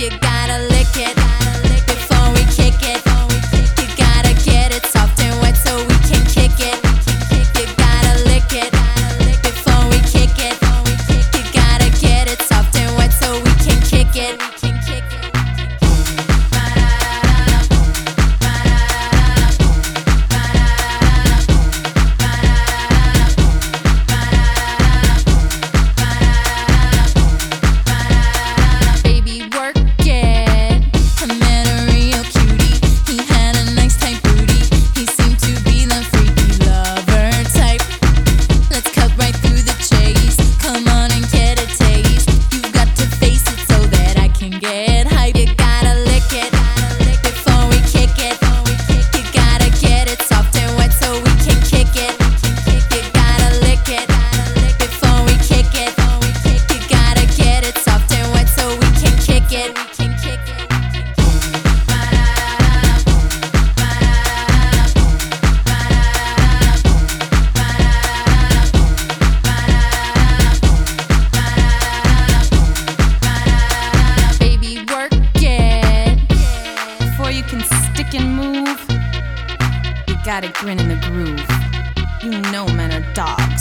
You gotta lick it before we kick it. You gotta get it soft and wet so we can kick it. You gotta lick it before we kick it. You gotta get it soft and wet so we can kick it. Gotta grin in the groove. You know men are dogs,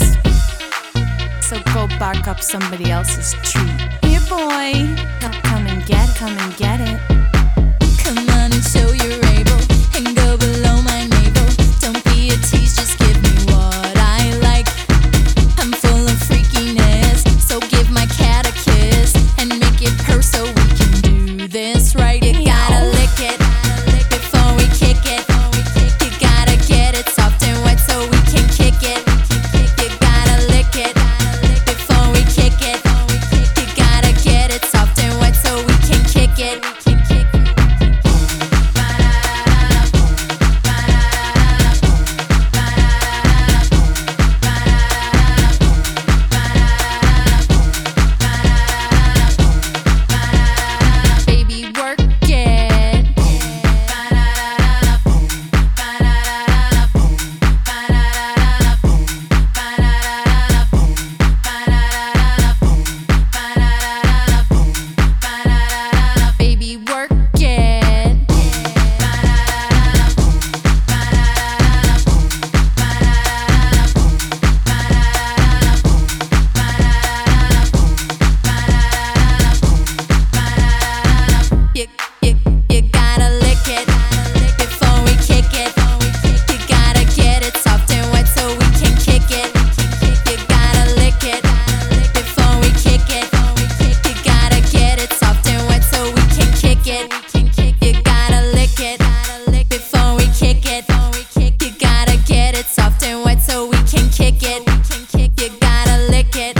so go bark up somebody else's treat. Here, boy, come and get it. Come on and show you're able, and go below my navel. Don't be a tease, just give me what I like. I'm full of freakiness, so give my cat a kiss and make it purr so we can do this right. You gotta lick it before we kick it.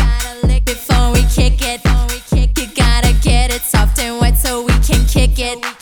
Before we kick it, you gotta get it soft and wet so we can kick it.